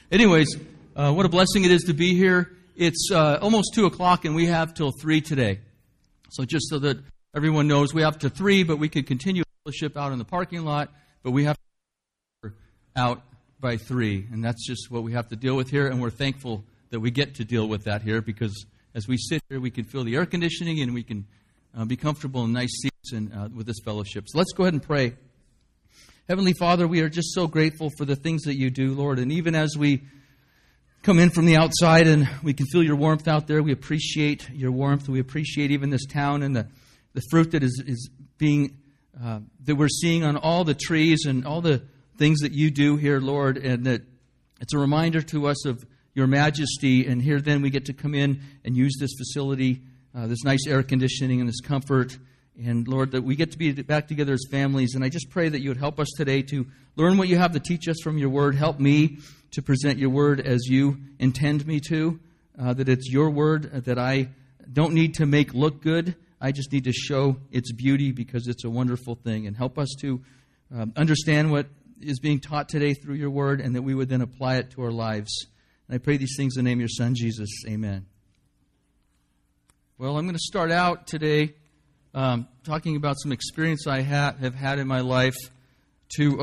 Anyways, what a blessing it is to be here. It's almost 2 o'clock, and we have till 3 today. So just so that everyone knows, we have to 3, but we could continue fellowship out in the parking lot, but we have to out by 3, and that's just what we have to deal with here, and we're thankful that we get to deal with that here, because as we sit here, we can feel the air conditioning, and we can be comfortable in nice seats and with this fellowship. So let's go ahead and pray. Heavenly Father, we are just so grateful for the things that you do, Lord. And even as we come in from the outside and we can feel your warmth out there, we appreciate your warmth. We appreciate even this town and the fruit that is being, that we're seeing on all the trees and all the things that you do here, Lord. And that it's a reminder to us of your majesty. And here then we get to come in and use this facility, this nice air conditioning and this comfort. And Lord, that we get to be back together as families. And I just pray that you would help us today to learn what you have to teach us from your word. Help me to present your word as you intend me to. That it's your word that I don't need to make look good. I just need to show its beauty because it's a wonderful thing. And help us to understand what is being taught today through your word, and that we would then apply it to our lives. And I pray these things in the name of your Son, Jesus. Amen. Well, I'm going to start out today talking about some experience I have had in my life to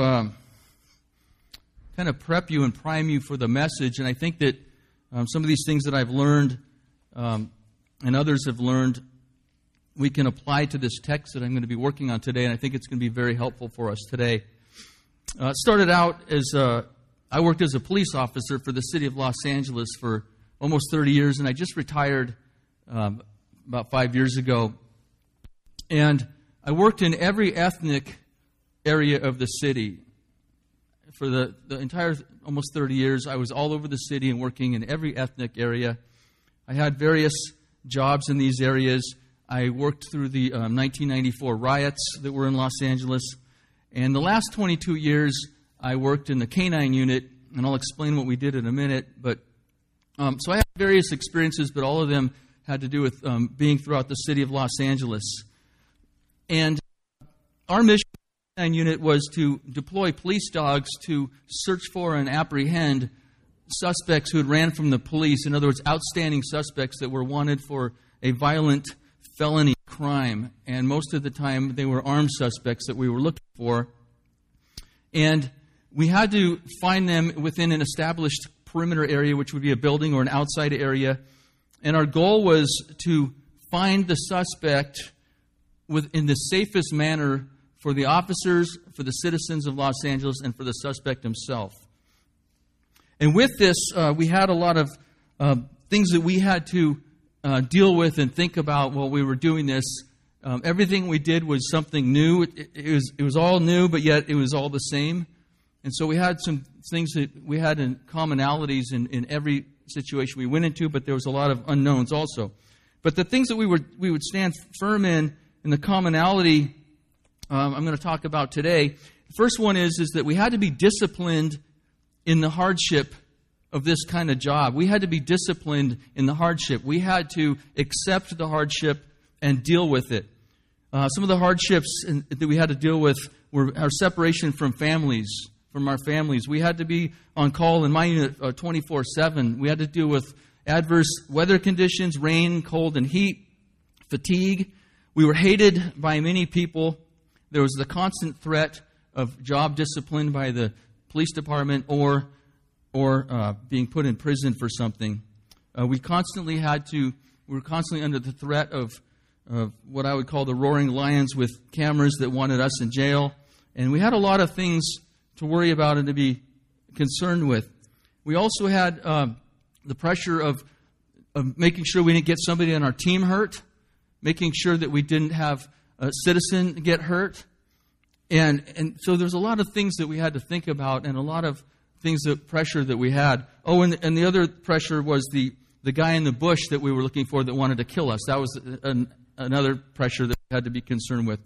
kind of prep you and prime you for the message. And I think that some of these things that I've learned and others have learned, we can apply to this text that I'm going to be working on today. And I think it's going to be very helpful for us today. It started out as I worked as a police officer for the city of Los Angeles for almost 30 years. And I just retired about 5 years ago. And I worked in every ethnic area of the city. For the entire almost 30 years, I was all over the city and working in every ethnic area. I had various jobs in these areas. I worked through the 1994 riots that were in Los Angeles. And the last 22 years, I worked in the K-9 unit, and I'll explain what we did in a minute. But so I had various experiences, but all of them had to do with being throughout the city of Los Angeles. And our mission in the K-9 unit was to deploy police dogs to search for and apprehend suspects who had ran from the police. In other words, outstanding suspects that were wanted for a violent felony crime. And most of the time, they were armed suspects that we were looking for. And we had to find them within an established perimeter area, which would be a building or an outside area. And our goal was to find the suspect in the safest manner for the officers, for the citizens of Los Angeles, and for the suspect himself. And with this, we had a lot of things that we had to deal with and think about while we were doing this. Everything we did was something new. It was all new, but yet it was all the same. And so we had some things that we had in commonalities in every situation we went into, but there was a lot of unknowns also. But the things that we would stand firm in the commonality I'm going to talk about today. The first one is that we had to be disciplined in the hardship of this kind of job. We had to be disciplined in the hardship. We had to accept the hardship and deal with it. Some of the hardships that we had to deal with were our separation from our families. We had to be on call in my unit 24/7. We had to deal with adverse weather conditions, rain, cold, and heat, fatigue. We were hated by many people. There was the constant threat of job discipline by the police department or being put in prison for something. We were constantly under the threat of what I would call the roaring lions with cameras that wanted us in jail. And we had a lot of things to worry about and to be concerned with. We also had the pressure of making sure we didn't get somebody on our team hurt, making sure that we didn't have a citizen get hurt. And so there's a lot of things that we had to think about, and a lot of pressure that we had. Oh, and the other pressure was the guy in the bush that we were looking for that wanted to kill us. That was another pressure that we had to be concerned with.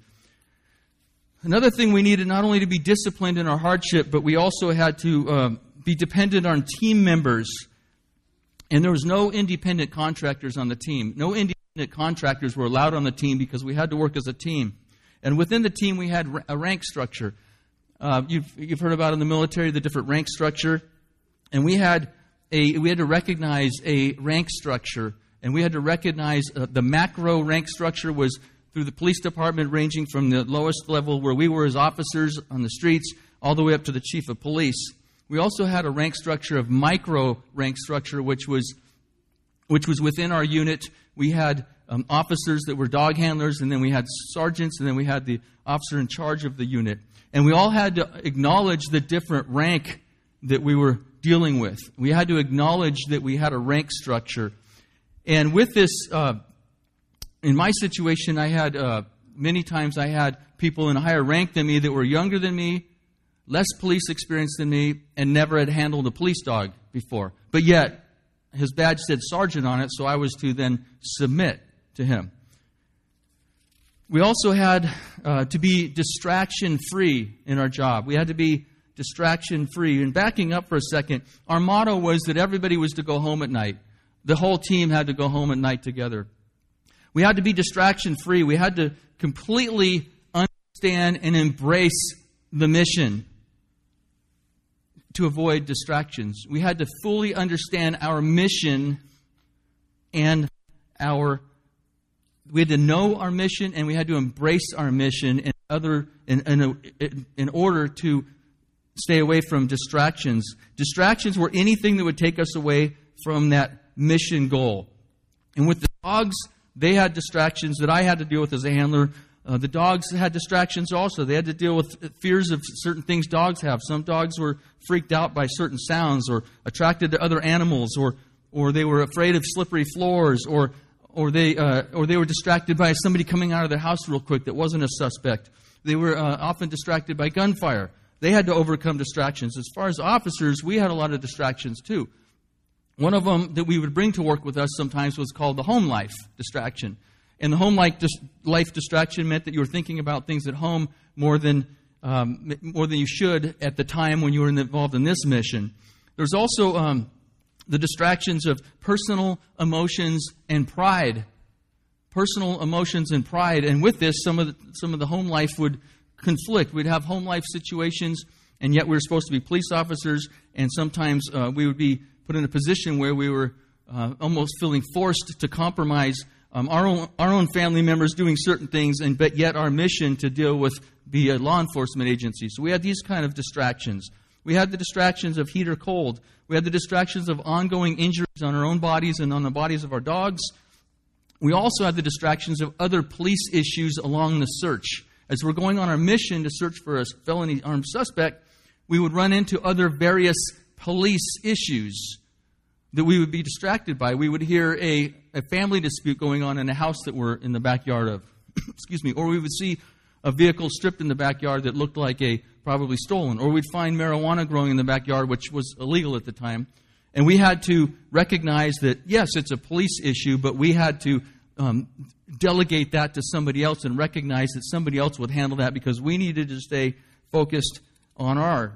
Another thing, we needed not only to be disciplined in our hardship, but we also had to be dependent on team members. And there was no independent contractors on the team. No independent contractors were allowed on the team because we had to work as a team. And within the team, we had a rank structure. You've heard about in the military the different rank structure. And we had to recognize a rank structure, and we had to recognize the macro rank structure was through the police department, ranging from the lowest level where we were as officers on the streets all the way up to the chief of police. We also had a rank structure of micro rank structure, which was within our unit. We had officers that were dog handlers, and then we had sergeants, and then we had the officer in charge of the unit. And we all had to acknowledge the different rank that we were dealing with. We had to acknowledge that we had a rank structure. And with this, in my situation, I had many times I had people in a higher rank than me that were younger than me, less police experience than me, and never had handled a police dog before. But yet, his badge said sergeant on it, so I was to then submit to him. We also had to be distraction-free in our job. We had to be distraction-free. And backing up for a second, our motto was that everybody was to go home at night. The whole team had to go home at night together. We had to be distraction-free. We had to completely understand and embrace the mission to avoid distractions. We had to fully understand our mission and we had to know our mission, and we had to embrace our mission in order to stay away from distractions. Distractions were anything that would take us away from that mission goal. And with the dogs, they had distractions that I had to deal with as a handler. The dogs had distractions also. They had to deal with fears of certain things dogs have. Some dogs were freaked out by certain sounds, or attracted to other animals, or they were afraid of slippery floors, or they were distracted by somebody coming out of their house real quick that wasn't a suspect. They were often distracted by gunfire. They had to overcome distractions. As far as officers, we had a lot of distractions too. One of them that we would bring to work with us sometimes was called the home life distraction. And the home life distraction meant that you were thinking about things at home more than you should at the time when you were involved in this mission. There's also the distractions of personal emotions and pride. Personal emotions and pride. And with this, some of the home life would conflict. We'd have home life situations, and yet we were supposed to be police officers, and sometimes we would be put in a position where we were almost feeling forced to compromise our own family members doing certain things, but yet our mission to deal with be a law enforcement agency. So we had these kind of distractions. We had the distractions of heat or cold. We had the distractions of ongoing injuries on our own bodies and on the bodies of our dogs. We also had the distractions of other police issues along the search. As we're going on our mission to search for a felony armed suspect, we would run into other various police issues that we would be distracted by. We would hear a family dispute going on in a house that we're in the backyard of. Excuse me. Or we would see a vehicle stripped in the backyard that looked like probably stolen. Or we'd find marijuana growing in the backyard, which was illegal at the time. And we had to recognize that, yes, it's a police issue, but we had to delegate that to somebody else and recognize that somebody else would handle that, because we needed to stay focused on our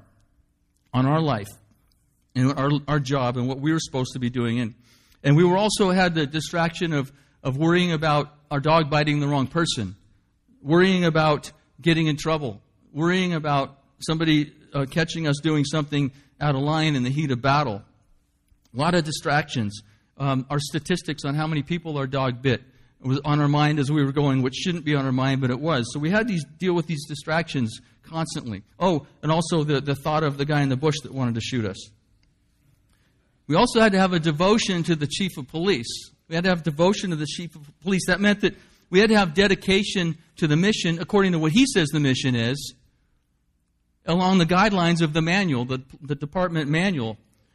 life and our job and what we were supposed to be doing. And we were also had the distraction of worrying about our dog biting the wrong person, worrying about getting in trouble, worrying about somebody catching us doing something out of line in the heat of battle. A lot of distractions. Our statistics on how many people our dog bit was on our mind as we were going, which shouldn't be on our mind, but it was. So we had to deal with these distractions constantly. Oh, and also the thought of the guy in the bush that wanted to shoot us. We also had to have a devotion to the chief of police. We had to have devotion to the chief of police. That meant that we had to have dedication to the mission according to what he says the mission is, along the guidelines of the manual, the department manual.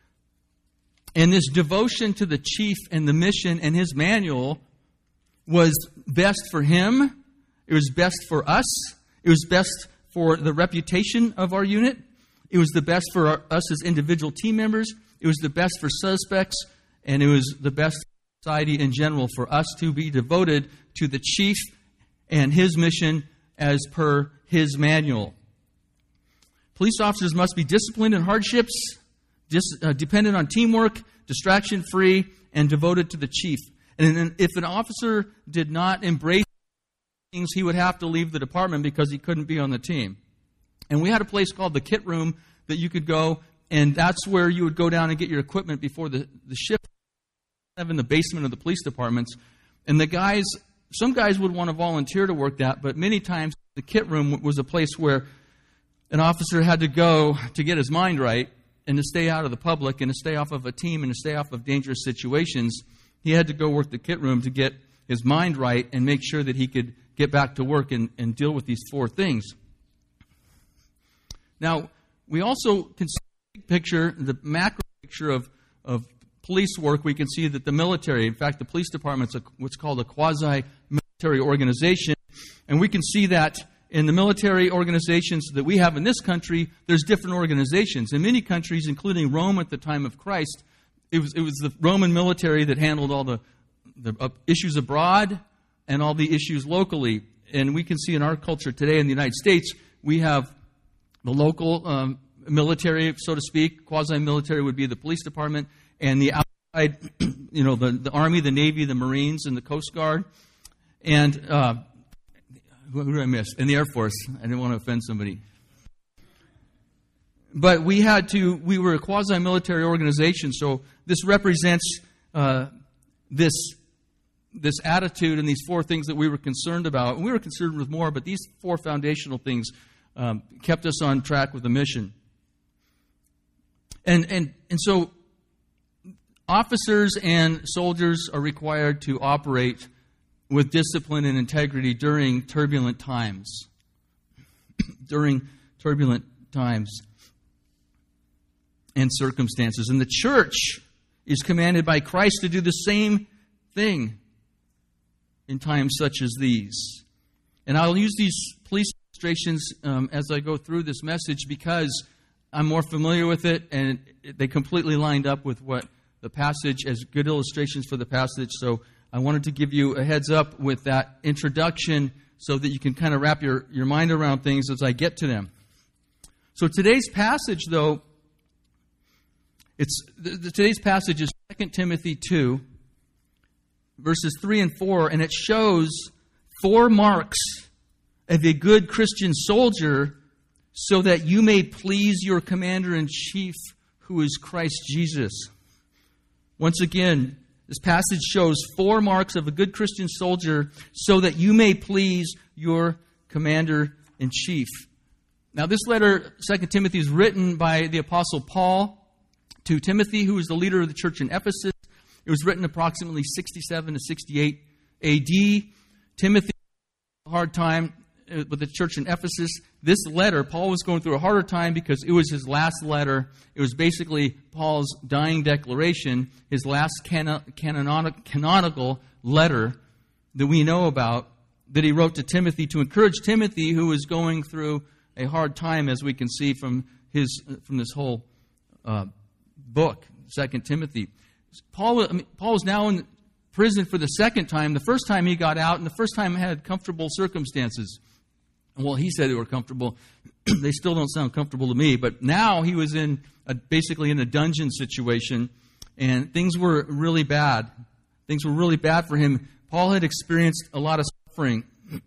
And this devotion to the chief and the mission and his manual was best for him. It was best for us. It was best for the reputation of our unit. It was the best for us as individual team members. It was the best for suspects. And it was the best for society in general for us to be devoted to the chief and his mission as per his manual. Police officers must be disciplined in hardships, dependent on teamwork, distraction-free, and devoted to the chief. And if an officer did not embrace things, he would have to leave the department because he couldn't be on the team. And we had a place called the Kit Room that you could go and that's where you would go down and get your equipment before the shift, in the basement of the police departments. And some guys would want to volunteer to work that, but many times the kit room was a place where an officer had to go to get his mind right and to stay out of the public and to stay off of a team and to stay off of dangerous situations. He had to go work the kit room to get his mind right and make sure that he could get back to work and deal with these 4 things. Now, we also can see the picture, the macro picture of police work. We can see that the military, in fact, the police department is what's called a quasi-military organization. And we can see that in the military organizations that we have in this country, there's different organizations. In many countries, including Rome at the time of Christ, it was the Roman military that handled all the issues abroad and all the issues locally. And we can see in our culture today in the United States, we have the local military, so to speak. Quasi-military would be the police department, and the outside, the Army, the Navy, the Marines, and the Coast Guard. And who did I miss? And the Air Force. I didn't want to offend somebody. But we were a quasi-military organization, so this represents this attitude and these 4 things that we were concerned about. And we were concerned with more, but these 4 foundational things kept us on track with the mission. And so officers and soldiers are required to operate with discipline and integrity during turbulent times. During turbulent times and circumstances. And the church is commanded by Christ to do the same thing in times such as these. And I'll use these police illustrations as I go through this message because I'm more familiar with it, and they completely lined up with what the passage, as good illustrations for the passage. So I wanted to give you a heads up with that introduction so that you can kind of wrap your mind around things as I get to them. So today's passage, though, today's passage is 2 Timothy 2, verses 3 and 4, and it shows 4 marks of a good Christian soldier so that you may please your commander-in-chief, who is Christ Jesus. Once again, this passage shows 4 marks of a good Christian soldier so that you may please your commander-in-chief. Now, this letter, 2 Timothy, is written by the Apostle Paul to Timothy, who was the leader of the church in Ephesus. It was written approximately 67 to 68 A.D. Timothy had a hard time with the church in Ephesus. This letter, Paul was going through a harder time because it was his last letter. It was basically Paul's dying declaration, his last canonical letter that we know about, that he wrote to Timothy to encourage Timothy, who was going through a hard time, as we can see from this whole book, 2 Timothy. Paul was now in prison for the second time. The first time he got out, and the first time had comfortable circumstances. Well, he said they were comfortable. They still don't sound comfortable to me. But now he was basically in a dungeon situation, and things were really bad. Things were really bad for him. Paul had experienced a lot of suffering.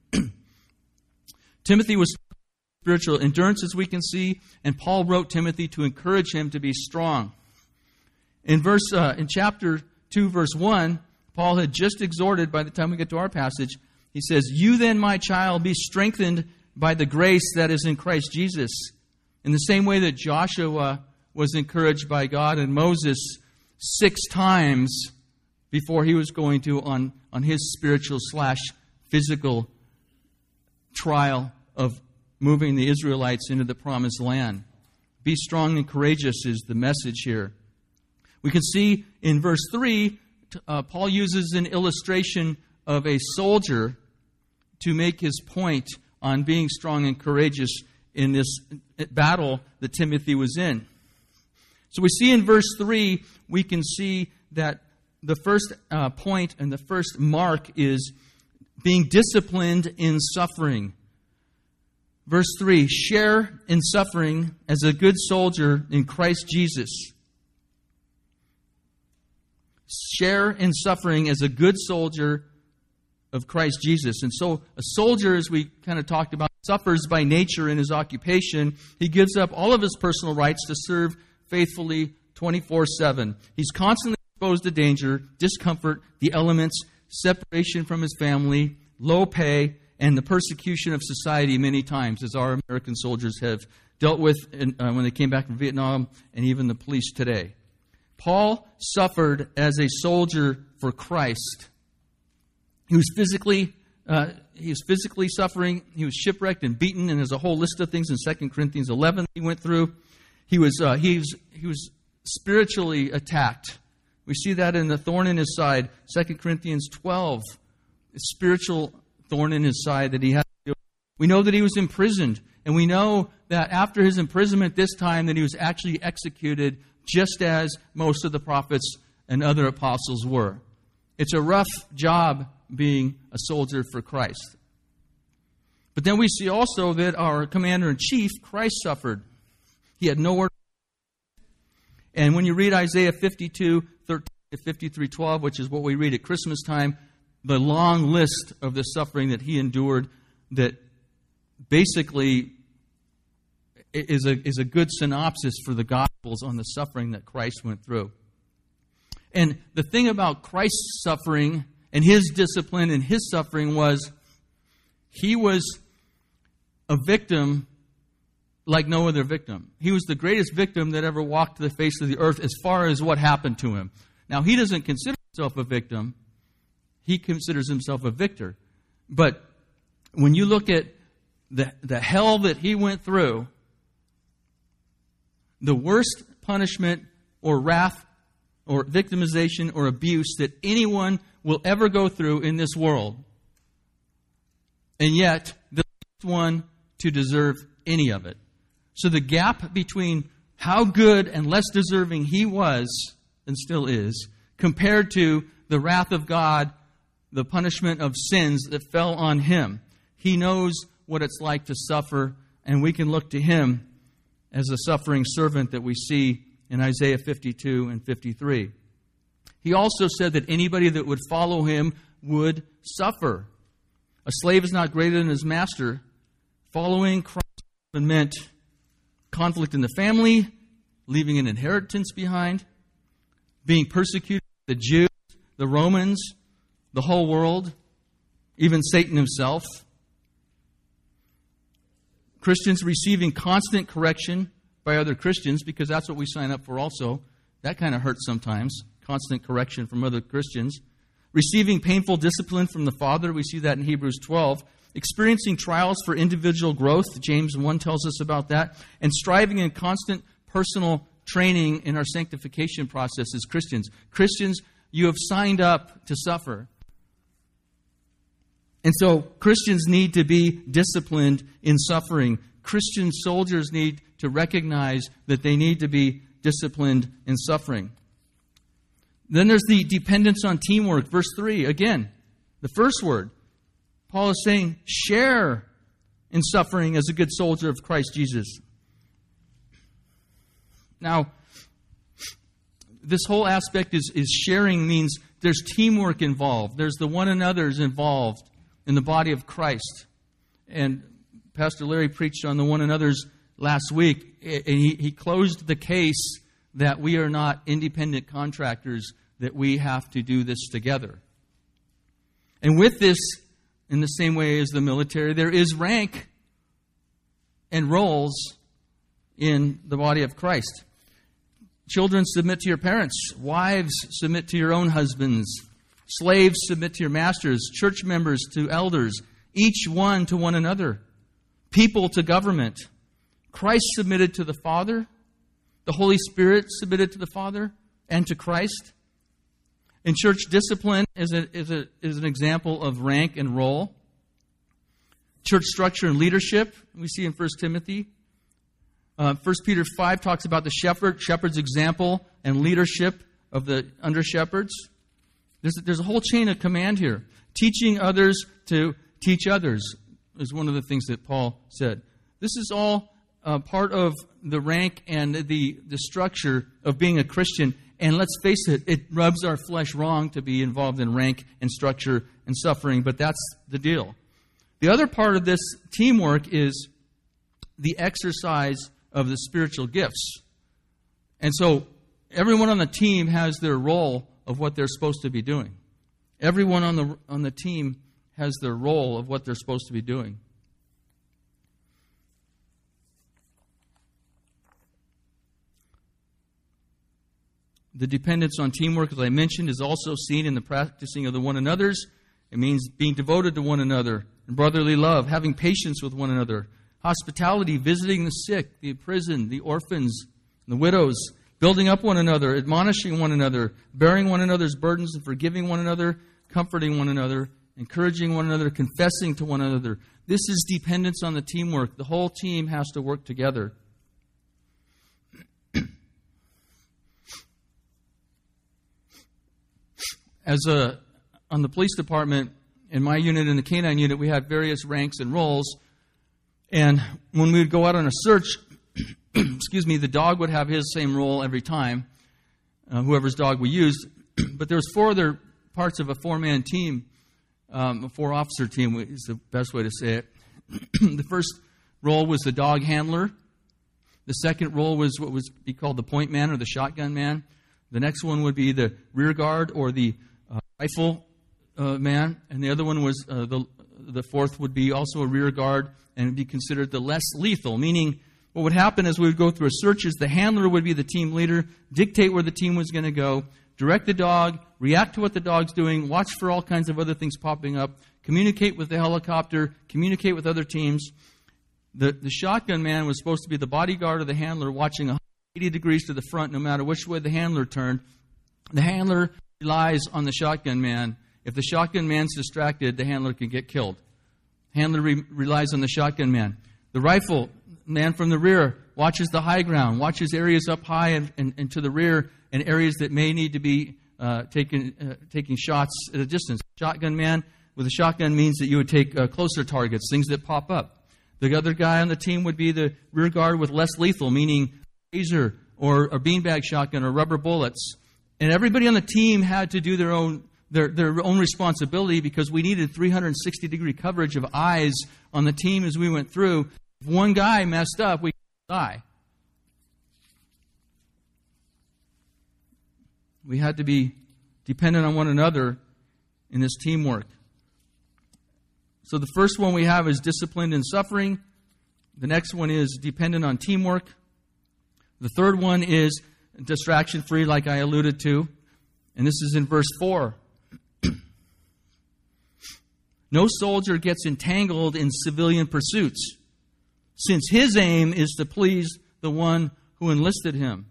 Timothy was spiritual endurance, as we can see, and Paul wrote Timothy to encourage him to be strong. In chapter 2, verse 1, Paul had just exhorted, by the time we get to our passage, he says, "You then, my child, be strengthened by the grace that is in Christ Jesus." In the same way that Joshua was encouraged by God and Moses 6 times before he was going to on his spiritual/physical trial of moving the Israelites into the promised land. Be strong and courageous is the message here. We can see in verse 3, Paul uses an illustration of a soldier to make his point on being strong and courageous in this battle that Timothy was in. So we see in verse 3, we can see that the first point and the first mark is being disciplined in suffering. Verse 3, share in suffering as a good soldier in Christ Jesus. Share in suffering as a good soldier of Christ Jesus. And so a soldier, as we kind of talked about, suffers by nature in his occupation. He gives up all of his personal rights to serve faithfully 24/7. He's constantly exposed to danger, discomfort, the elements, separation from his family, low pay, and the persecution of society many times, as our American soldiers have dealt with when they came back from Vietnam, and even the police today. Paul suffered as a soldier for Christ. He was physically suffering. He was shipwrecked and beaten, and there's a whole list of things in 2 Corinthians 11 he went through. He was spiritually attacked. We see that in the thorn in his side, 2 Corinthians 12. A spiritual thorn in his side that he had to deal with. We know that he was imprisoned, and we know that after his imprisonment this time that he was actually executed just as most of the prophets and other apostles were. It's a rough job being a soldier for Christ. But then we see also that our commander-in-chief, Christ, suffered. He had nowhere. And when you read Isaiah 52:13 to 53:12, which is what we read at Christmas time, the long list of the suffering that he endured, that basically is a good synopsis for the Gospels on the suffering that Christ went through. And the thing about Christ's suffering and his discipline and his suffering was he was a victim like no other victim. He was the greatest victim that ever walked the face of the earth as far as what happened to him. Now, he doesn't consider himself a victim. He considers himself a victor. But when you look at the hell that he went through, the worst punishment or wrath or victimization or abuse that anyone will ever go through in this world, and yet the least one to deserve any of it. So the gap between how good and less deserving he was and still is compared to the wrath of God, the punishment of sins that fell on him. He knows what it's like to suffer, and we can look to him as a suffering servant that we see in Isaiah 52 and 53. He also said that anybody that would follow him would suffer. A slave is not greater than his master. Following Christ meant conflict in the family, leaving an inheritance behind, being persecuted by the Jews, the Romans, the whole world, even Satan himself. Christians receiving constant correction by other Christians, because that's what we sign up for also. That kind of hurts sometimes, constant correction from other Christians. Receiving painful discipline from the Father, we see that in Hebrews 12. Experiencing trials for individual growth, James 1 tells us about that. And striving in constant personal training in our sanctification process as Christians. Christians, you have signed up to suffer. And so Christians need to be disciplined in suffering. Christian soldiers need to recognize that they need to be disciplined in suffering. Then there's the dependence on teamwork. Verse 3, again, the first word. Paul is saying, share in suffering as a good soldier of Christ Jesus. Now, this whole aspect is sharing means there's teamwork involved. There's the one another's involved in the body of Christ. And Pastor Larry preached on the one another's last week, and he closed the case that we are not independent contractors, that we have to do this together. And with this, in the same way as the military, there is rank and roles in the body of Christ. Children, submit to your parents. Wives, submit to your own husbands. Slaves, submit to your masters. Church members to elders. Each one to one another. People to government. Christ submitted to the Father. The Holy Spirit submitted to the Father and to Christ. And church discipline is an example of rank and role. Church structure and leadership, we see in 1 Timothy. 1 Peter 5 talks about the shepherd's example and leadership of the under-shepherds. There's a whole chain of command here. Teaching others to teach others is one of the things that Paul said. This is all part of the rank and the structure of being a Christian. And let's face it, it rubs our flesh wrong to be involved in rank and structure and suffering, but that's the deal. The other part of this teamwork is the exercise of the spiritual gifts. And so everyone on the team has their role of what they're supposed to be doing. Everyone on the team has their role of what they're supposed to be doing. The dependence on teamwork, as I mentioned, is also seen in the practicing of the one another's. It means being devoted to one another, and brotherly love, having patience with one another, hospitality, visiting the sick, the imprisoned, the orphans, the widows, building up one another, admonishing one another, bearing one another's burdens and forgiving one another, comforting one another, encouraging one another, confessing to one another. This is dependence on the teamwork. The whole team has to work together. On the police department, in my unit and the canine unit, we had various ranks and roles. And when we would go out on a search, the dog would have his same role every time, whoever's dog we used. But there was 4 other parts of a 4-man team, a 4-officer team is the best way to say it. The first role was the dog handler. The second role was what would be called the point man or the shotgun man. The next one would be the rear guard or the rifle man. And the other one was the fourth would be also a rear guard and would be considered the less lethal, meaning what would happen as we would go through a search is the handler would be the team leader, dictate where the team was going to go, direct the dog, react to what the dog's doing, watch for all kinds of other things popping up, communicate with the helicopter, communicate with other teams. The shotgun man was supposed to be the bodyguard of the handler, watching 180 degrees to the front no matter which way the handler turned. The handler relies on the shotgun man. If the shotgun man's distracted, the handler can get killed. Handler relies on the shotgun man. The rifle man from the rear watches the high ground, watches areas up high and to the rear and areas that may need to be taking shots at a distance. Shotgun man with a shotgun means that you would take closer targets, things that pop up. The other guy on the team would be the rear guard with less lethal, meaning taser or a beanbag shotgun or rubber bullets. And everybody on the team had to do their own responsibility because we needed 360-degree coverage of eyes on the team as we went through. If one guy messed up, we could die. We had to be dependent on one another in this teamwork. So the first one we have is disciplined in suffering. The next one is dependent on teamwork. The third one is distraction-free, like I alluded to. And this is in verse 4. No soldier gets entangled in civilian pursuits, since his aim is to please the one who enlisted him.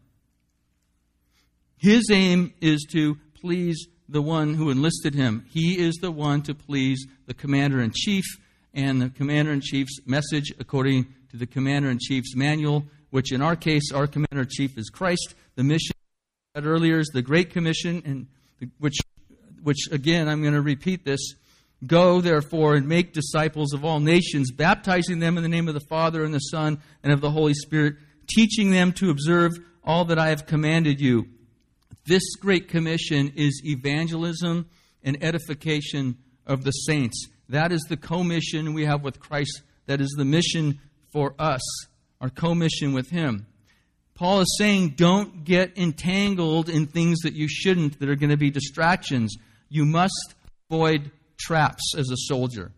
His aim is to please the one who enlisted him. He is the one to please the commander-in-chief, and the commander-in-chief's message, according to the commander-in-chief's manual, which in our case, our commander-in-chief is Christ. The mission I said earlier is the Great Commission, and which again, I'm going to repeat this. Go, therefore, and make disciples of all nations, baptizing them in the name of the Father and the Son and of the Holy Spirit, teaching them to observe all that I have commanded you. This Great Commission is evangelism and edification of the saints. That is the commission we have with Christ. That is the mission for us, our commission with Him. Paul is saying, don't get entangled in things that you shouldn't, that are going to be distractions. You must avoid traps as a soldier.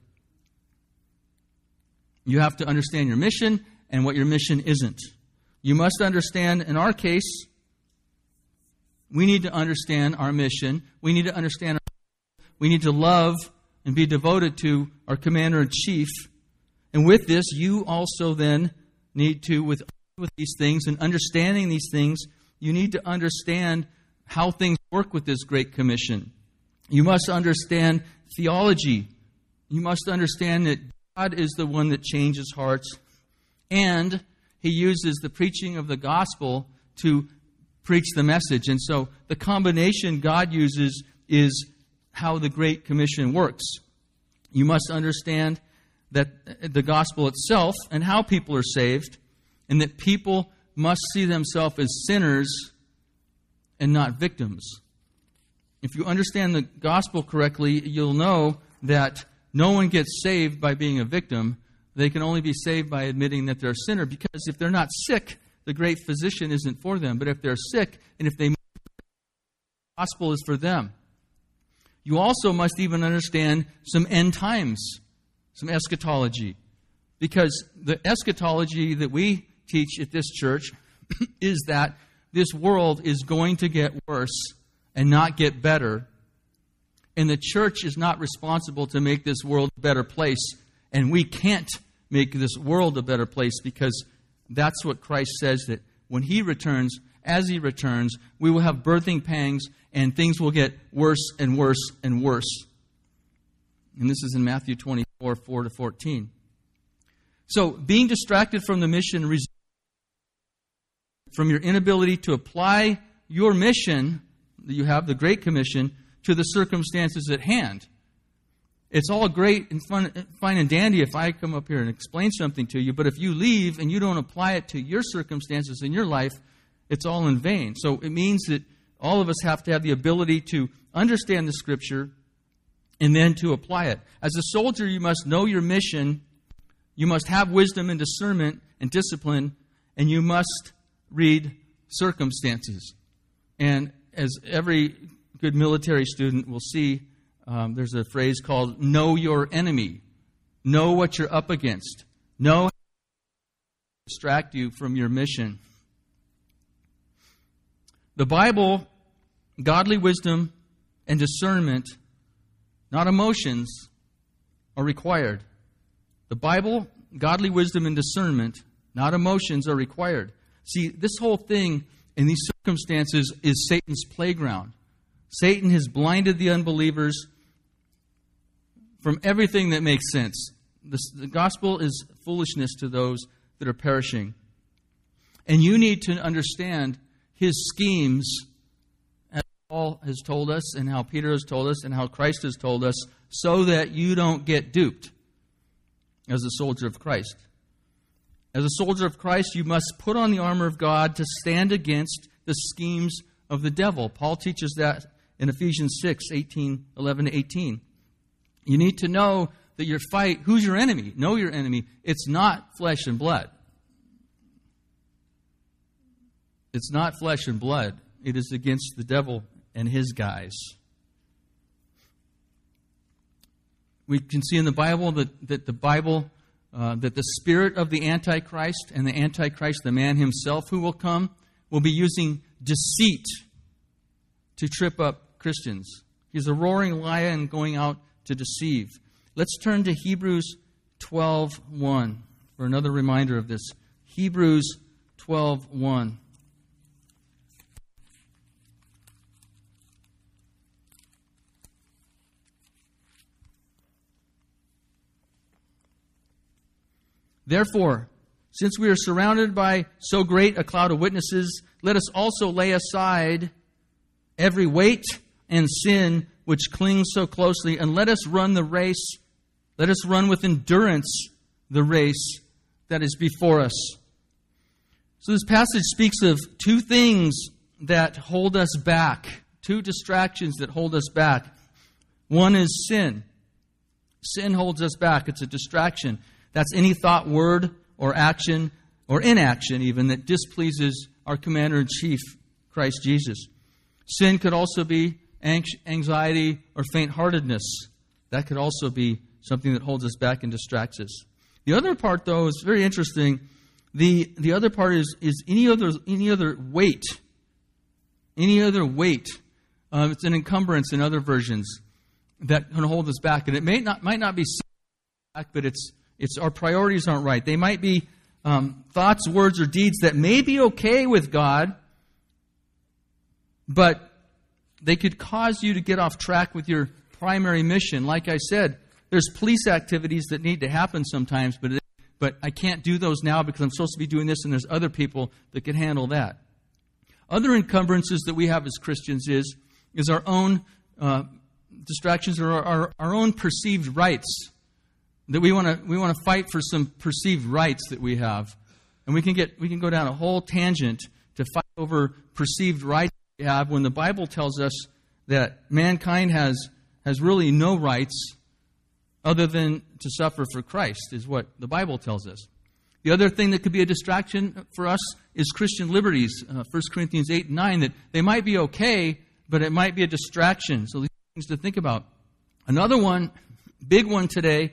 You have to understand your mission and what your mission isn't. You must understand, in our case, we need to understand our mission. We need to understand we need to love and be devoted to our commander-in-chief. And with this, you also then need to, with these things and understanding these things, you need to understand how things work with this Great Commission. You must understand theology. You must understand that God is the one that changes hearts, and He uses the preaching of the gospel to preach the message. And so the combination God uses is how the Great Commission works. You must understand that the gospel itself and how people are saved, and that people must see themselves as sinners and not victims. If you understand the gospel correctly, you'll know that no one gets saved by being a victim. They can only be saved by admitting that they're a sinner, because if they're not sick, the great physician isn't for them. But if they're sick, and if the gospel is for them. You also must even understand some end times, some eschatology. Because the eschatology that we teach at this church is that this world is going to get worse and not get better. And the church is not responsible to make this world a better place. And we can't make this world a better place, because that's what Christ says, that when He returns, as He returns, we will have birthing pangs and things will get worse and worse and worse. And this is in Matthew 24, 4-14. So, being distracted from the mission results from your inability to apply your mission that you have, the Great Commission, to the circumstances at hand. It's all great and fine and dandy if I come up here and explain something to you, but if you leave and you don't apply it to your circumstances in your life, it's all in vain. So it means that all of us have to have the ability to understand the Scripture and then to apply it. As a soldier, you must know your mission, you must have wisdom and discernment and discipline, and you must read circumstances. And as every good military student will see, there's a phrase called know your enemy. Know what you're up against. Know how to distract you from your mission. The Bible, godly wisdom and discernment, not emotions, are required. The Bible, godly wisdom and discernment, not emotions, are required. See, this whole thing in these circumstances is Satan's playground. Satan has blinded the unbelievers from everything that makes sense. The gospel is foolishness to those that are perishing. And you need to understand his schemes, as Paul has told us, and how Peter has told us, and how Christ has told us, so that you don't get duped as a soldier of Christ. As a soldier of Christ, you must put on the armor of God to stand against the schemes of the devil. Paul teaches that in Ephesians 6, 11-18. You need to know that your fight, who's your enemy? Know your enemy. It's not flesh and blood. It's not flesh and blood. It is against the devil and his guys. We can see in the Bible that the spirit of the Antichrist and the Antichrist, the man himself who will come, will be using deceit to trip up Christians. He's a roaring lion going out to deceive. Let's turn to Hebrews 12:1 for another reminder of this. Hebrews 12:1. Therefore, since we are surrounded by so great a cloud of witnesses, let us also lay aside every weight and sin which clings so closely, and let us run the race. Let us run with endurance the race that is before us. So this passage speaks of two things that hold us back, two distractions that hold us back. One is sin. Sin holds us back. It's a distraction. That's any thought, word, or action, or inaction even, that displeases our Commander-in-Chief, Christ Jesus. Sin could also be anxiety or faint-heartedness. That could also be something that holds us back and distracts us. The other part, though, is very interesting. The other part is any other weight. Any other weight. It's an encumbrance in other versions that can hold us back. And it might not be back, but it's our priorities aren't right. They might be thoughts, words, or deeds that may be okay with God, but they could cause you to get off track with your primary mission. Like I said, there's police activities that need to happen sometimes, but I can't do those now because I'm supposed to be doing this, and there's other people that can handle that. Other encumbrances that we have as Christians is our own distractions or our own perceived rights. That we want to fight for some perceived rights that we have, and we can go down a whole tangent to fight over perceived rights we have when the Bible tells us that mankind has really no rights other than to suffer for Christ, is what the Bible tells us. The other thing that could be a distraction for us is Christian liberties. 1 Corinthians 8 and 9, that they might be okay, but it might be a distraction. So these are things to think about. Another one, big one today,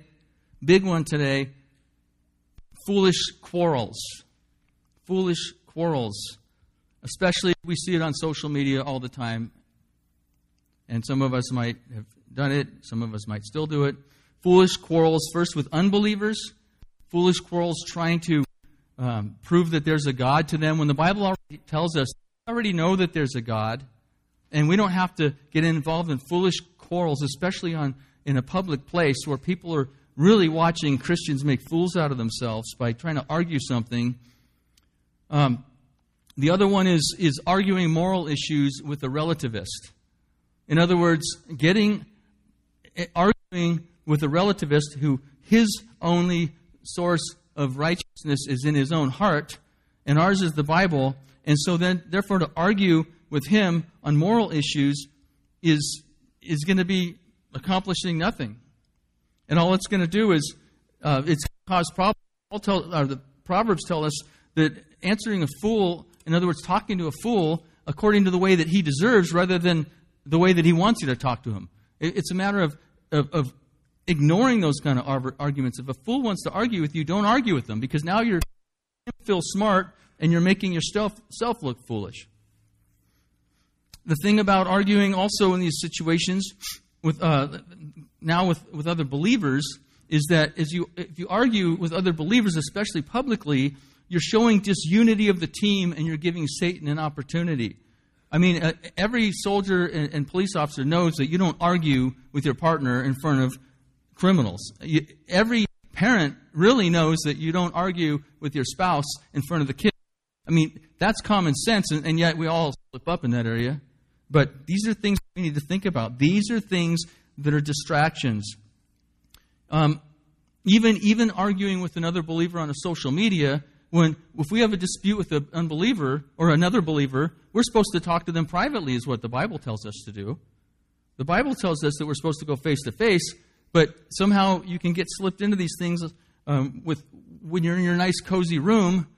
foolish quarrels. Foolish quarrels. Especially we see it on social media all the time. And some of us might have done it. Some of us might still do it. Foolish quarrels, first with unbelievers. Foolish quarrels trying to prove that there's a God to them. When the Bible already tells us, we already know that there's a God. And we don't have to get involved in foolish quarrels, especially in a public place where people are really watching Christians make fools out of themselves by trying to argue something. The other one is arguing moral issues with a relativist. In other words, arguing with a relativist who his only source of righteousness is in his own heart, and ours is the Bible. And so then, therefore, to argue with him on moral issues is going to be accomplishing nothing. And all it's going to do is it's cause problems. The Proverbs tell us that answering a fool, in other words, talking to a fool according to the way that he deserves rather than the way that he wants you to talk to him. It's a matter of ignoring those kind of arguments. If a fool wants to argue with you, don't argue with them, because now you feel smart and you're making yourself look foolish. The thing about arguing also in these situations with other believers is that if you argue with other believers, especially publicly, you're showing disunity of the team and you're giving Satan an opportunity. I mean, every soldier and police officer knows that you don't argue with your partner in front of criminals. Every parent really knows that you don't argue with your spouse in front of the kids. I mean, that's common sense, and yet we all slip up in that area. But these are things we need to think about. These are things that are distractions. Even arguing with another believer on a social media, if we have a dispute with an unbeliever or another believer, we're supposed to talk to them privately, is what the Bible tells us to do. The Bible tells us that we're supposed to go face to face, but somehow you can get slipped into these things when you're in your nice, cozy room,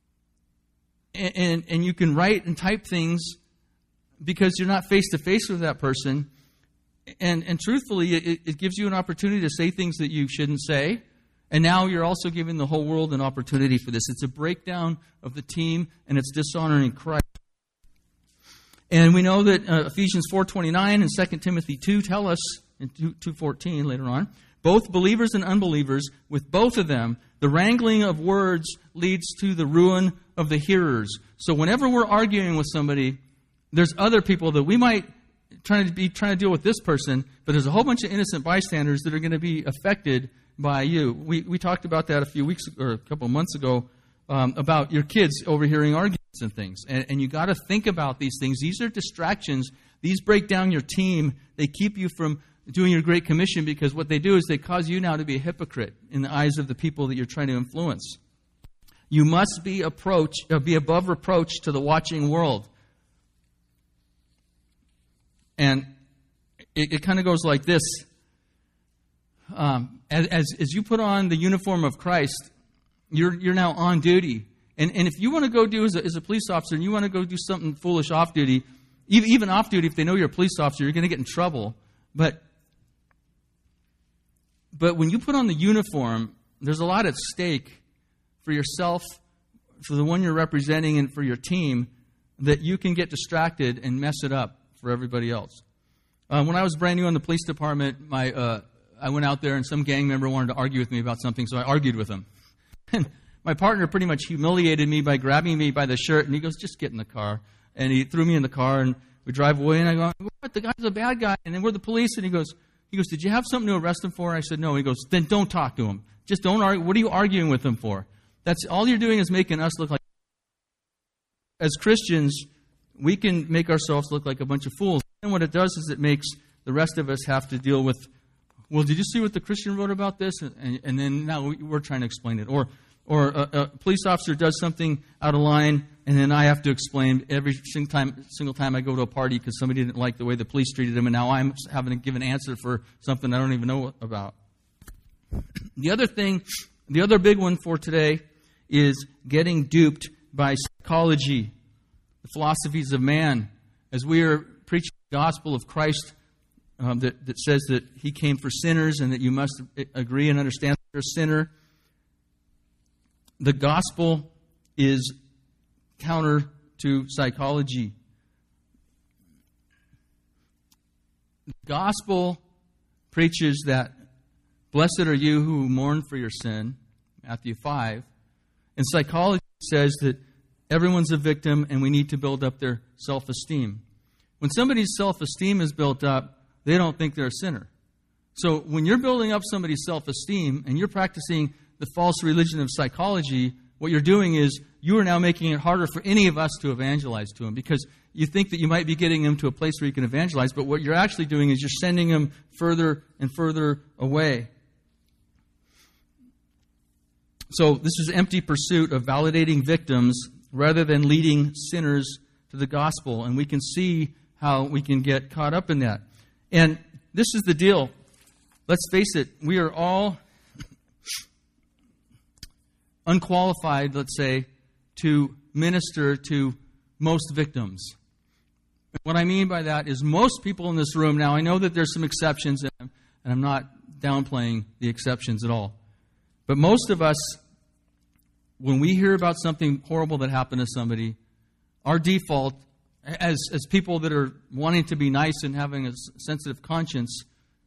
and you can write and type things because you're not face to face with that person. And truthfully, it gives you an opportunity to say things that you shouldn't say. And now you're also giving the whole world an opportunity for this. It's a breakdown of the team, and it's dishonoring Christ. And we know that Ephesians 4:29 and 2 Timothy 2 tell us, in 2:14 later on, both believers and unbelievers, with both of them, the wrangling of words leads to the ruin of the hearers. So whenever we're arguing with somebody, there's other people that we might trying to deal with this person, but there's a whole bunch of innocent bystanders that are going to be affected by you. We talked about that a couple of months ago about your kids overhearing arguments and things. And you got to think about these things. These are distractions. These break down your team. They keep you from doing your Great Commission, because what they do is they cause you now to be a hypocrite in the eyes of the people that you're trying to influence. You must be above reproach to the watching world. And it kind of goes like this. As you put on the uniform of Christ, you're now on duty. And if you want to go do as a police officer, and you want to go do something foolish off duty, even off duty, if they know you're a police officer, you're going to get in trouble. But when you put on the uniform, there's a lot at stake for yourself, for the one you're representing, and for your team, that you can get distracted and mess it up for everybody else. When I was brand new in the police department, I went out there and some gang member wanted to argue with me about something, so I argued with him. And my partner pretty much humiliated me by grabbing me by the shirt, and he goes, "Just get in the car." And he threw me in the car, and we drive away, and I go, "What? The guy's a bad guy." And then we're the police, and he goes, "Did you have something to arrest him for?" I said, "No." He goes, "Then don't talk to him. Just don't argue. What are you arguing with him for? That's all you're doing is making us look like..." As Christians, we can make ourselves look like a bunch of fools. And what it does is it makes the rest of us have to deal with, "Well, did you see what the Christian wrote about this?" And then now we're trying to explain it. Or a police officer does something out of line, and then I have to explain every single time I go to a party because somebody didn't like the way the police treated him, and now I'm having to give an answer for something I don't even know about. The other big one for today is getting duped by psychology, the philosophies of man. As we are preaching the gospel of Christ that says that He came for sinners and that you must agree and understand that you're a sinner, the gospel is counter to psychology. The gospel preaches that blessed are you who mourn for your sin, Matthew 5. And psychology says that everyone's a victim and we need to build up their self-esteem. When somebody's self-esteem is built up, they don't think they're a sinner. So when you're building up somebody's self-esteem and you're practicing the false religion of psychology, what you're doing is you are now making it harder for any of us to evangelize to them, because you think that you might be getting them to a place where you can evangelize, but what you're actually doing is you're sending them further and further away. So this is empty pursuit of validating victims rather than leading sinners to the gospel, and we can see how we can get caught up in that. And this is the deal. Let's face it, we are all unqualified, let's say, to minister to most victims. What I mean by that is most people in this room, now I know that there's some exceptions, and I'm not downplaying the exceptions at all, but most of us, when we hear about something horrible that happened to somebody, our default, as people that are wanting to be nice and having a sensitive conscience,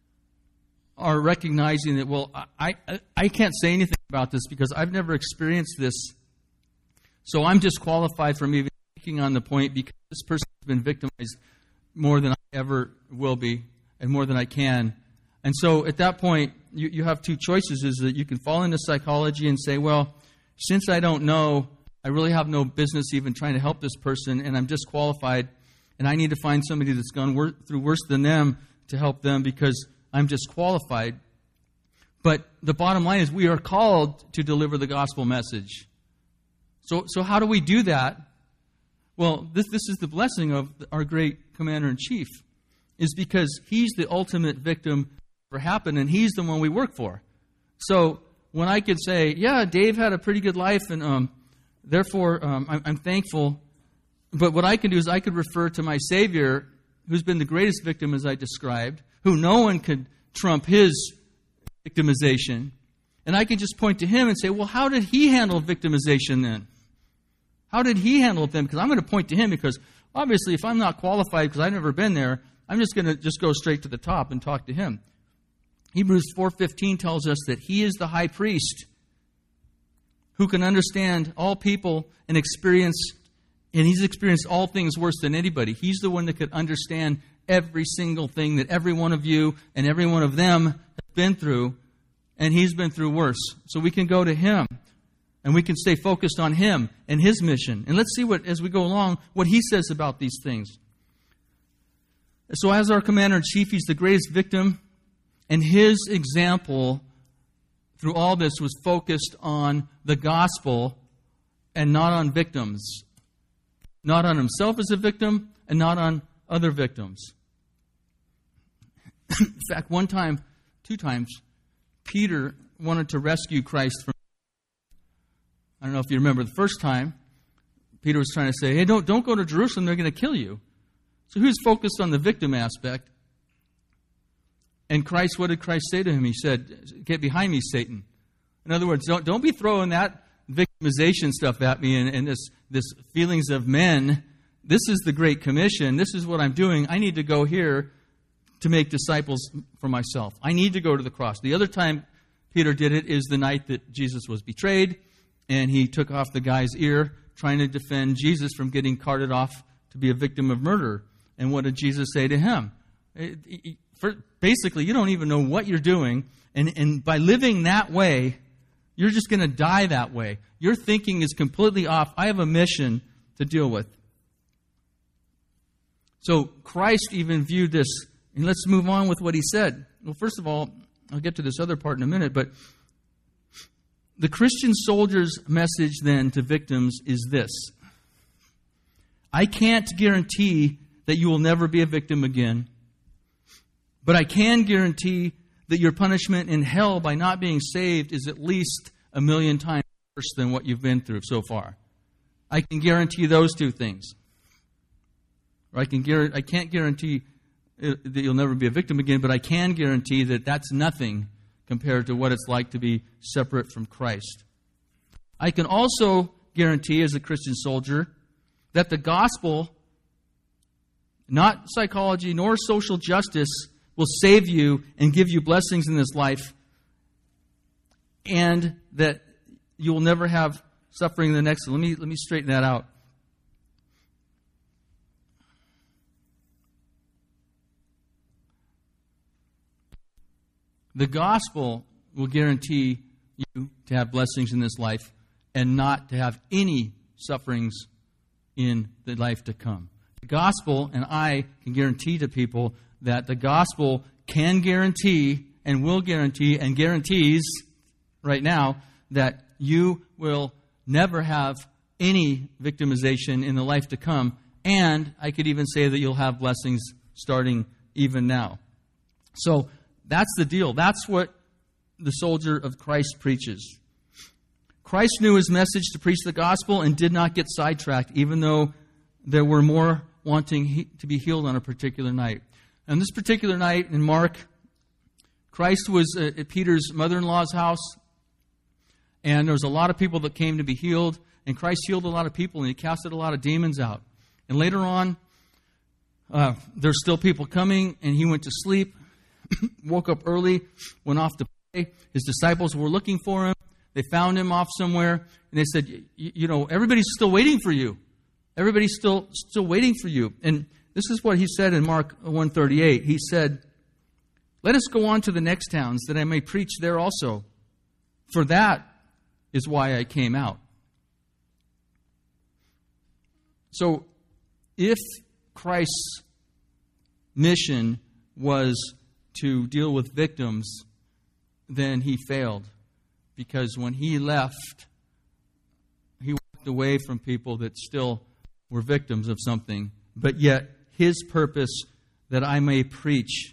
are recognizing that, well, I can't say anything about this because I've never experienced this, so I'm disqualified from even speaking on the point because this person has been victimized more than I ever will be and more than I can. And so at that point, you have two choices, is that you can fall into psychology and say, well, since I don't know, I really have no business even trying to help this person, and I'm disqualified, and I need to find somebody that's gone through worse than them to help them because I'm disqualified. But the bottom line is we are called to deliver the gospel message. So how do we do that? Well, this is the blessing of our great Commander-in-Chief, is because He's the ultimate victim for happen, and He's the one we work for. So when I could say, yeah, Dave had a pretty good life, and therefore I'm thankful, but what I can do is I could refer to my Savior, who's been the greatest victim, as I described, who no one could trump His victimization, and I can just point to Him and say, well, how did He handle victimization then? How did He handle it then? Because I'm going to point to Him, because obviously if I'm not qualified because I've never been there, I'm just going to go straight to the top and talk to Him. Hebrews 4:15 tells us that He is the high priest who can understand all people and He's experienced all things worse than anybody. He's the one that could understand every single thing that every one of you and every one of them have been through, and He's been through worse. So we can go to Him, and we can stay focused on Him and His mission. And let's see as we go along, what He says about these things. So as our Commander-in-Chief, He's the greatest victim, and His example through all this was focused on the gospel and not on victims. Not on Himself as a victim and not on other victims. In fact, two times, Peter wanted to rescue Christ from... I don't know if you remember the first time, Peter was trying to say, hey, don't go to Jerusalem, they're going to kill you. So he was focused on the victim aspect. And Christ, what did Christ say to him? He said, get behind me, Satan. In other words, don't be throwing that victimization stuff at me and this feelings of men. This is the Great Commission. This is what I'm doing. I need to go here to make disciples for myself. I need to go to the cross. The other time Peter did it is the night that Jesus was betrayed, and he took off the guy's ear trying to defend Jesus from getting carted off to be a victim of murder. And what did Jesus say to him? Basically, you don't even know what you're doing, and by living that way, you're just going to die that way. Your thinking is completely off. I have a mission to deal with. So Christ even viewed this, and let's move on with what He said. Well, first of all, I'll get to this other part in a minute, but the Christian soldier's message then to victims is this: I can't guarantee that you will never be a victim again, but I can guarantee that your punishment in hell by not being saved is at least 1,000,000 times worse than what you've been through so far. I can guarantee those two things. Or I can't guarantee that you'll never be a victim again, but I can guarantee that that's nothing compared to what it's like to be separate from Christ. I can also guarantee as a Christian soldier that the gospel, not psychology nor social justice, will save you and give you blessings in this life, and that you will never have suffering in the next. Let me straighten that out. The gospel will guarantee you to have blessings in this life and not to have any sufferings in the life to come. The gospel, and I can guarantee to people that the gospel can guarantee and will guarantee and guarantees right now that you will never have any victimization in the life to come, and I could even say that you'll have blessings starting even now. So that's the deal. That's what the soldier of Christ preaches. Christ knew his message to preach the gospel and did not get sidetracked, even though there were more wanting to be healed on a particular night. And this particular night in Mark, Christ was at Peter's mother-in-law's house, and there was a lot of people that came to be healed, and Christ healed a lot of people, and he casted a lot of demons out. And later on, there's still people coming, and he went to sleep, woke up early, went off to pray. His disciples were looking for him. They found him off somewhere, and they said, you know, everybody's still waiting for you. Everybody's still waiting for you. And this is what he said in Mark 1:38. He said, "Let us go on to the next towns, that I may preach there also. For that is why I came out." So, if Christ's mission was to deal with victims, then he failed. Because when he left, he walked away from people that still were victims of something. But yet, his purpose, that I may preach.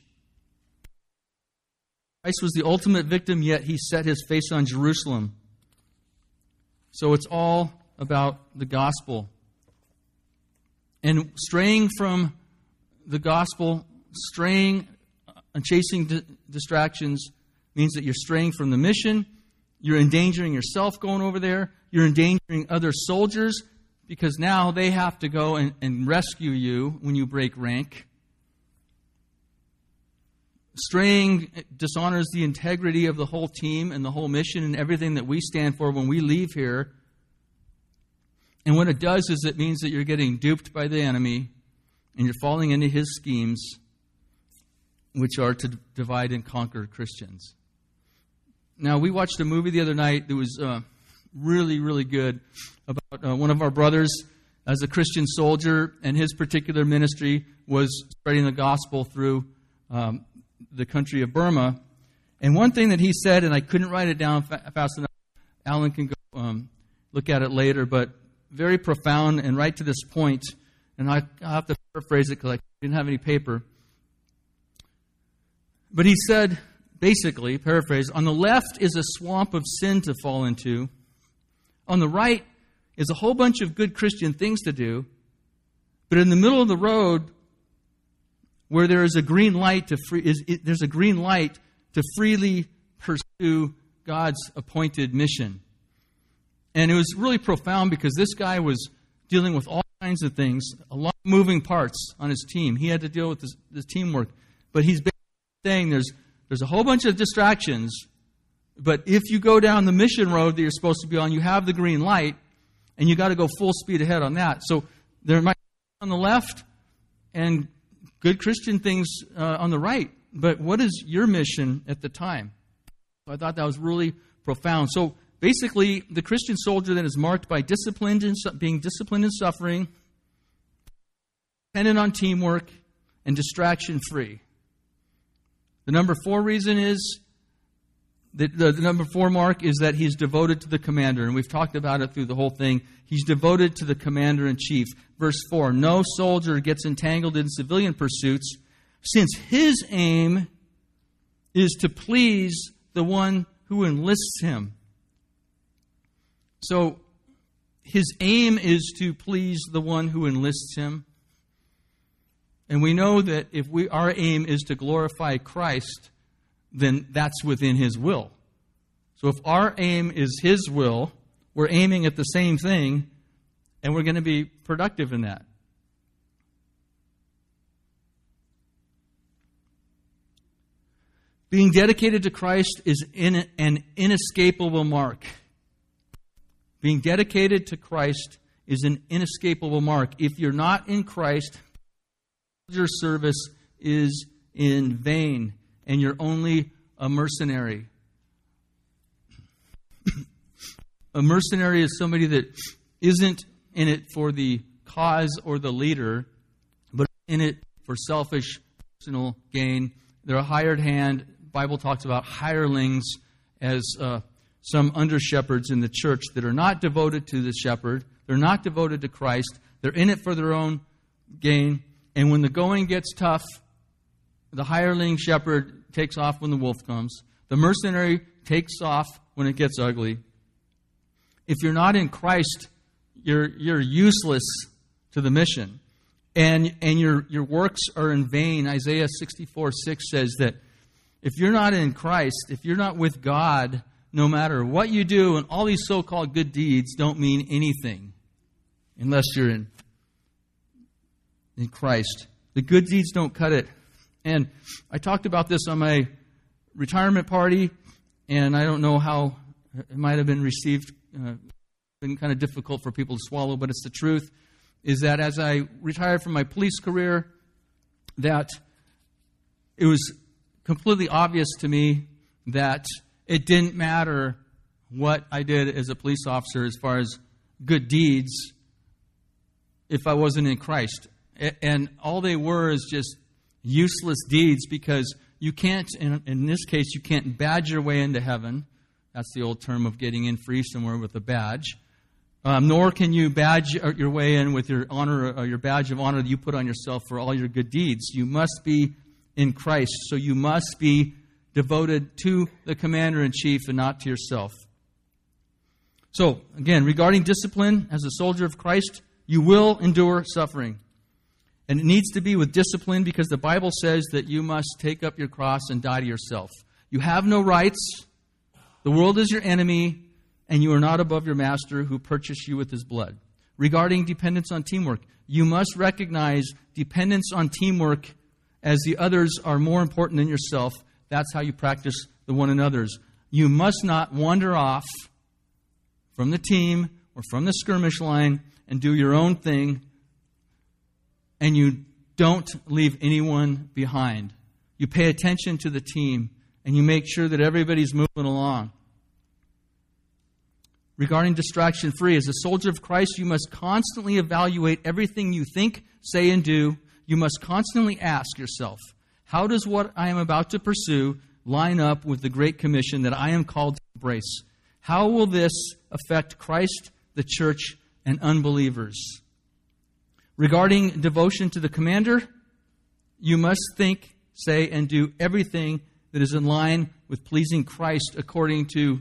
Christ was the ultimate victim, yet he set his face on Jerusalem. So it's all about the gospel. And straying from the gospel, straying and chasing distractions, means that you're straying from the mission. You're endangering yourself going over there. You're endangering other soldiers, because now they have to go and rescue you when you break rank. Straying dishonors the integrity of the whole team and the whole mission and everything that we stand for when we leave here. And what it does is it means that you're getting duped by the enemy and you're falling into his schemes, which are to divide and conquer Christians. Now, we watched a movie the other night that was really, really good about one of our brothers as a Christian soldier, and his particular ministry was spreading the gospel through the country of Burma. And one thing that he said, and I couldn't write it down fast enough, Alan can go look at it later, but very profound and right to this point, and I'll have to paraphrase it because I didn't have any paper. But he said, basically, paraphrase, on the left is a swamp of sin to fall into. On the right is a whole bunch of good Christian things to do. But in the middle of the road, where there is a green light there's a green light to freely pursue God's appointed mission. And it was really profound because this guy was dealing with all kinds of things, a lot of moving parts on his team. He had to deal with this teamwork. But he's basically saying there's a whole bunch of distractions, but if you go down the mission road that you're supposed to be on, you have the green light, and you got to go full speed ahead on that. So there might be on the left and good Christian things on the right, but what is your mission at the time? So I thought that was really profound. So basically, the Christian soldier then is marked by being disciplined in suffering, dependent on teamwork, and distraction-free. The number 4 reason is that the number 4 mark is that he's devoted to the commander. And we've talked about it through the whole thing. He's devoted to the commander-in-chief. Verse 4, no soldier gets entangled in civilian pursuits, since his aim is to please the one who enlists him. So his aim is to please the one who enlists him. And we know that if our aim is to glorify Christ, then that's within his will. So if our aim is his will, we're aiming at the same thing, and we're going to be productive in that. Being dedicated to Christ is an inescapable mark. Being dedicated to Christ is an inescapable mark. If you're not in Christ, your service is in vain, and you're only a mercenary. A mercenary is somebody that isn't in it for the cause or the leader, but in it for selfish personal gain. They're a hired hand. The Bible talks about hirelings as some under-shepherds in the church that are not devoted to the shepherd. They're not devoted to Christ. They're in it for their own gain. And when the going gets tough, the hireling shepherd takes off when the wolf comes. The mercenary takes off when it gets ugly. If you're not in Christ, you're useless to the mission. And your works are in vain. Isaiah 64:6 says that if you're not in Christ, if you're not with God, no matter what you do, and all these so-called good deeds don't mean anything unless you're in Christ. The good deeds don't cut it. And I talked about this on my retirement party, and I don't know how it might have been received. Been kind of difficult for people to swallow, but it's the truth, is that as I retired from my police career, that it was completely obvious to me that it didn't matter what I did as a police officer as far as good deeds if I wasn't in Christ. And all they were is just useless deeds, because you can't, in this case, you can't badge your way into heaven. That's the old term of getting in free somewhere with a badge. Nor can you badge your way in with your honor, or your badge of honor that you put on yourself for all your good deeds. You must be in Christ. So you must be devoted to the commander-in-chief and not to yourself. So, again, regarding discipline, as a soldier of Christ, you will endure suffering. And it needs to be with discipline, because the Bible says that you must take up your cross and die to yourself. You have no rights. The world is your enemy, and you are not above your master who purchased you with his blood. Regarding dependence on teamwork, you must recognize dependence on teamwork as the others are more important than yourself. That's how you practice the one another's. You must not wander off from the team or from the skirmish line and do your own thing, and you don't leave anyone behind. You pay attention to the team, and you make sure that everybody's moving along. Regarding distraction-free, as a soldier of Christ, you must constantly evaluate everything you think, say, and do. You must constantly ask yourself, how does what I am about to pursue line up with the Great Commission that I am called to embrace? How will this affect Christ, the church, and unbelievers? Regarding devotion to the commander, you must think, say, and do everything that is in line with pleasing Christ according to.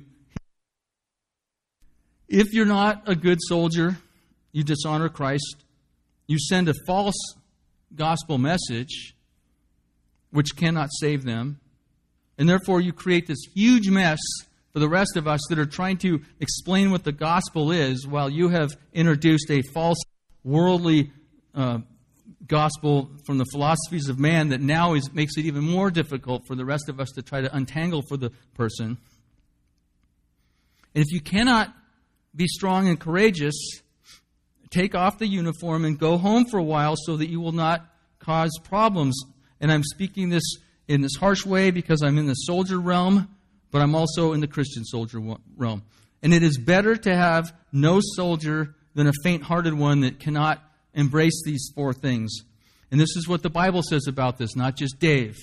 If you're not a good soldier, you dishonor Christ. You send a false gospel message, which cannot save them. And therefore, you create this huge mess for the rest of us that are trying to explain what the gospel is, while you have introduced a false worldly gospel from the philosophies of man that now makes it even more difficult for the rest of us to try to untangle for the person. And if you cannot be strong and courageous, take off the uniform and go home for a while so that you will not cause problems. And I'm speaking this in this harsh way because I'm in the soldier realm, but I'm also in the Christian soldier realm. And it is better to have no soldier than a faint-hearted one that cannot embrace these four things. And this is what the Bible says about this, not just Dave.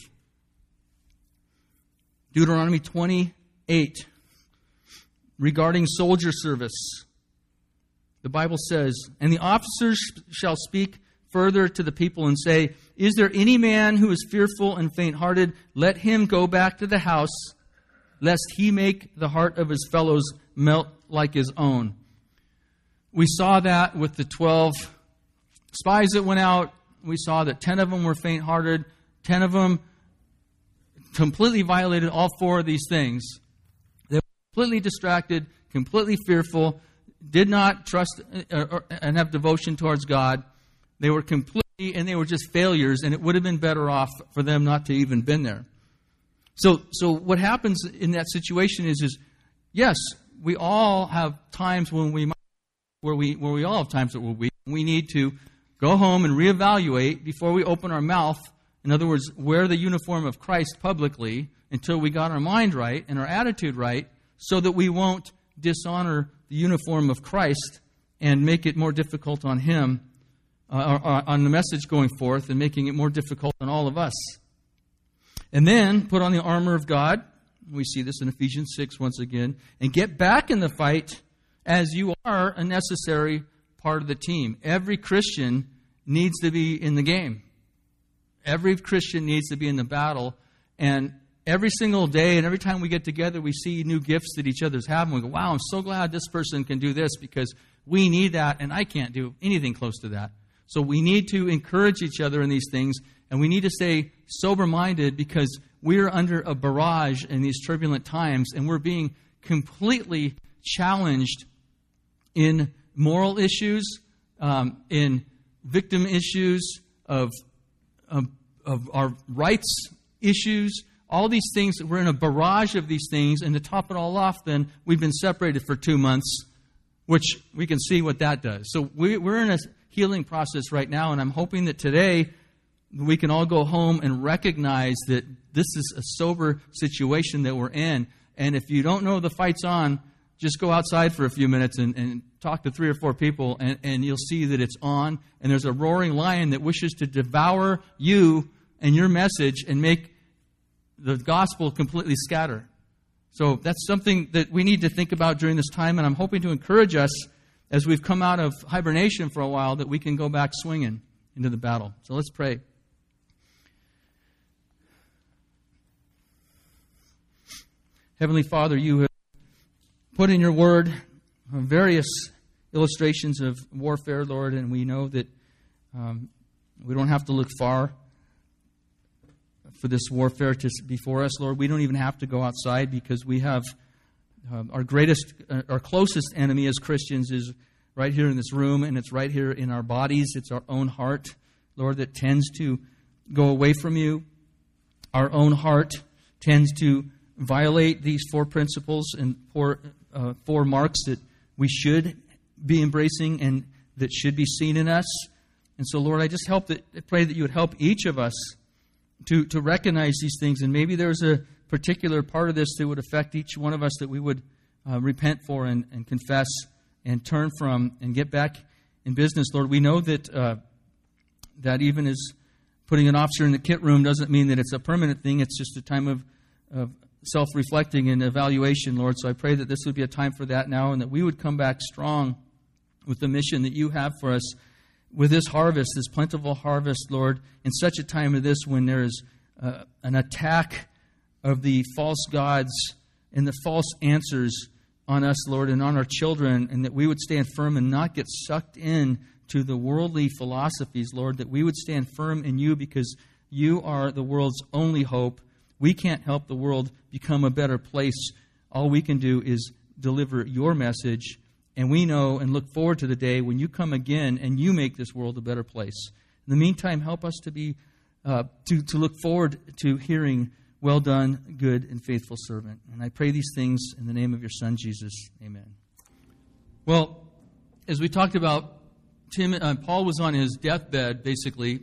Deuteronomy 28, regarding soldier service. The Bible says, and the officers shall speak further to the people and say, is there any man who is fearful and faint-hearted? Let him go back to the house, lest he make the heart of his fellows melt like his own. We saw that with the 12 spies that went out. We saw that 10 of them were faint-hearted. 10 of them completely violated all 4 of these things. They were completely distracted, completely fearful, did not trust and have devotion towards God. They were and they were just failures, and it would have been better off for them not to even been there. So what happens in that situation is yes, we all have times when we all have times that we're weak. We need to go home and reevaluate before we open our mouth. In other words, wear the uniform of Christ publicly until we got our mind right and our attitude right, so that we won't dishonor the uniform of Christ and make it more difficult on Him, on the message going forth, and making it more difficult on all of us. And then put on the armor of God. We see this in Ephesians 6 once again. And get back in the fight as you are a necessary part of the team. Every Christian needs to be in the game. Every Christian needs to be in the battle. And every single day and every time we get together, we see new gifts that each other's have. And we go, wow, I'm so glad this person can do this because we need that and I can't do anything close to that. So we need to encourage each other in these things. And we need to stay sober-minded because we're under a barrage in these turbulent times. And we're being completely challenged in moral issues, in victim issues, of our rights issues, all these things. We're in a barrage of these things, and to top it all off, then we've been separated for 2 months, which we can see what that does. So we're in a healing process right now, and I'm hoping that today we can all go home and recognize that this is a sober situation that we're in. And if you don't know the fight's on, just go outside for a few minutes and talk to 3 or 4 people, and you'll see that it's on. And there's a roaring lion that wishes to devour you and your message and make the gospel completely scatter. So that's something that we need to think about during this time. And I'm hoping to encourage us as we've come out of hibernation for a while that we can go back swinging into the battle. So let's pray. Heavenly Father, you have put in your word various illustrations of warfare, Lord, and we know that we don't have to look far for this warfare to be for us, Lord. We don't even have to go outside because we have our closest enemy as Christians is right here in this room, and it's right here in our bodies. It's our own heart, Lord, that tends to go away from you. Our own heart tends to violate these 4 principles and 4 marks that we should be embracing and that should be seen in us. And so, Lord, I pray that you would help each of us to recognize these things. And maybe there's a particular part of this that would affect each one of us that we would repent for and confess and turn from and get back in business, Lord. We know that that even as putting an officer in the kit room doesn't mean that it's a permanent thing. It's just a time of self-reflecting and evaluation, Lord. So I pray that this would be a time for that now and that we would come back strong with the mission that you have for us with this harvest, this plentiful harvest, Lord, in such a time as this when there is an attack of the false gods and the false answers on us, Lord, and on our children, and that we would stand firm and not get sucked in to the worldly philosophies, Lord, that we would stand firm in you because you are the world's only hope. We can't help the world become a better place. All we can do is deliver your message, and we know and look forward to the day when you come again and you make this world a better place. In the meantime, help us to be to look forward to hearing, well done, good and faithful servant. And I pray these things in the name of your Son, Jesus. Amen. Well, as we talked about, Paul was on his deathbed, basically,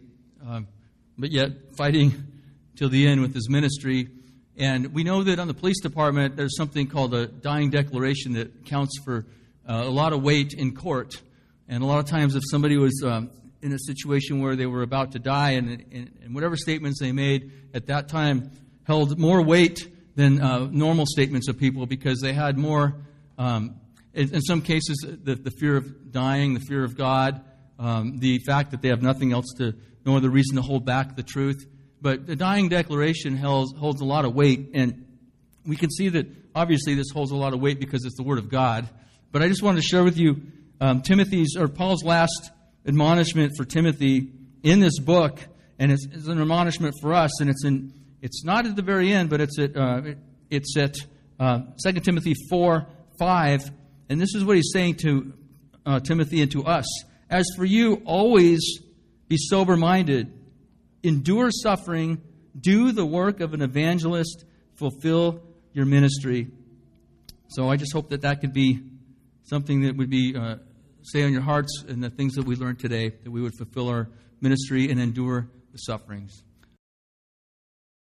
but yet fighting till the end with his ministry. And we know that on the police department, there's something called a dying declaration that counts for a lot of weight in court. And a lot of times if somebody was in a situation where they were about to die and whatever statements they made at that time held more weight than normal statements of people because they had more, in some cases, the fear of dying, the fear of God, the fact that they have nothing else no other reason to hold back the truth. But the dying declaration holds a lot of weight, and we can see that obviously this holds a lot of weight because it's the Word of God. But I just wanted to share with you Paul's last admonishment for Timothy in this book, and it's an admonishment for us, and it's not at the very end, but it's at 2 Timothy 4:5, and this is what he's saying to Timothy and to us. As for you, always be sober-minded, endure suffering, do the work of an evangelist, fulfill your ministry. So I just hope that could be something that would be stay on your hearts, and the things that we learned today, that we would fulfill our ministry and endure the sufferings.